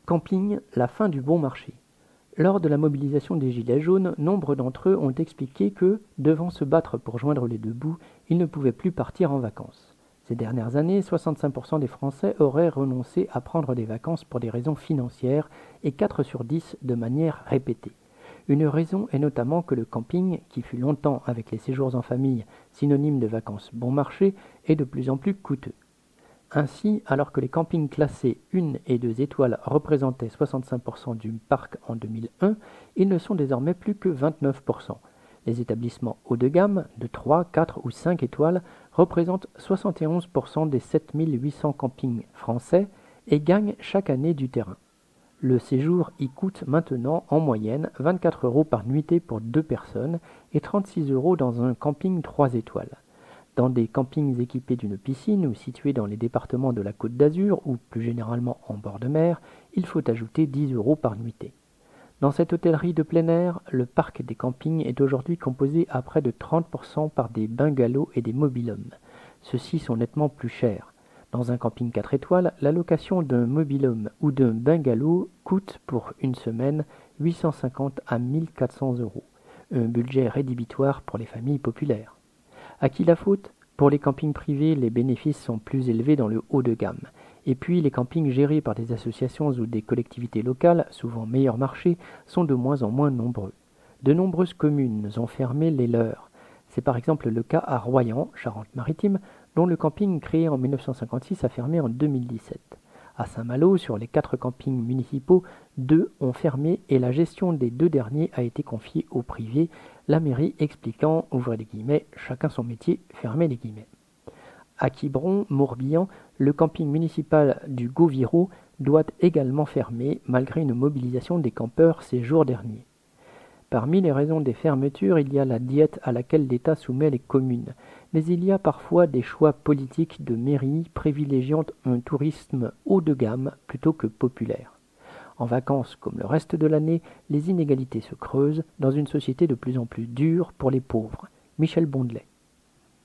Camping, la fin du bon marché. Lors de la mobilisation des Gilets jaunes, nombre d'entre eux ont expliqué que, devant se battre pour joindre les deux bouts, ils ne pouvaient plus partir en vacances. Ces dernières années, 65% des Français auraient renoncé à prendre des vacances pour des raisons financières et 4 sur 10 de manière répétée. Une raison est notamment que le camping, qui fut longtemps avec les séjours en famille synonyme de vacances bon marché, est de plus en plus coûteux. Ainsi, alors que les campings classés 1 et 2 étoiles représentaient 65% du parc en 2001, ils ne sont désormais plus que 29%. Les établissements haut de gamme, de 3, 4 ou 5 étoiles, représentent 71% des 7800 campings français et gagnent chaque année du terrain. Le séjour y coûte maintenant en moyenne 24 € par nuitée pour 2 personnes et 36 € dans un camping 3 étoiles. Dans des campings équipés d'une piscine ou situés dans les départements de la Côte d'Azur ou plus généralement en bord de mer, il faut ajouter 10 € par nuitée. Dans cette hôtellerie de plein air, le parc des campings est aujourd'hui composé à près de 30% par des bungalows et des mobil-homes. Ceux-ci sont nettement plus chers. Dans un camping 4 étoiles, la location d'un mobil-home ou d'un bungalow coûte pour une semaine 850 à 1400 €, un budget rédhibitoire pour les familles populaires. À qui la faute ? Pour les campings privés, les bénéfices sont plus élevés dans le haut de gamme. Et puis, les campings gérés par des associations ou des collectivités locales, souvent meilleur marché, sont de moins en moins nombreux. De nombreuses communes ont fermé les leurs. C'est par exemple le cas à Royan, Charente-Maritime, dont le camping créé en 1956 a fermé en 2017. À Saint-Malo, sur les 4 campings municipaux, 2 ont fermé et la gestion des 2 derniers a été confiée au privé, la mairie expliquant, ouvrez les guillemets, chacun son métier, fermez les guillemets. À Quiberon, Morbihan, le camping municipal du Gauvirot doit également fermer malgré une mobilisation des campeurs ces jours derniers. Parmi les raisons des fermetures, il y a la diète à laquelle l'État soumet les communes, mais il y a parfois des choix politiques de mairie privilégiant un tourisme haut de gamme plutôt que populaire. En vacances comme le reste de l'année, les inégalités se creusent dans une société de plus en plus dure pour les pauvres. Michel Bondelet.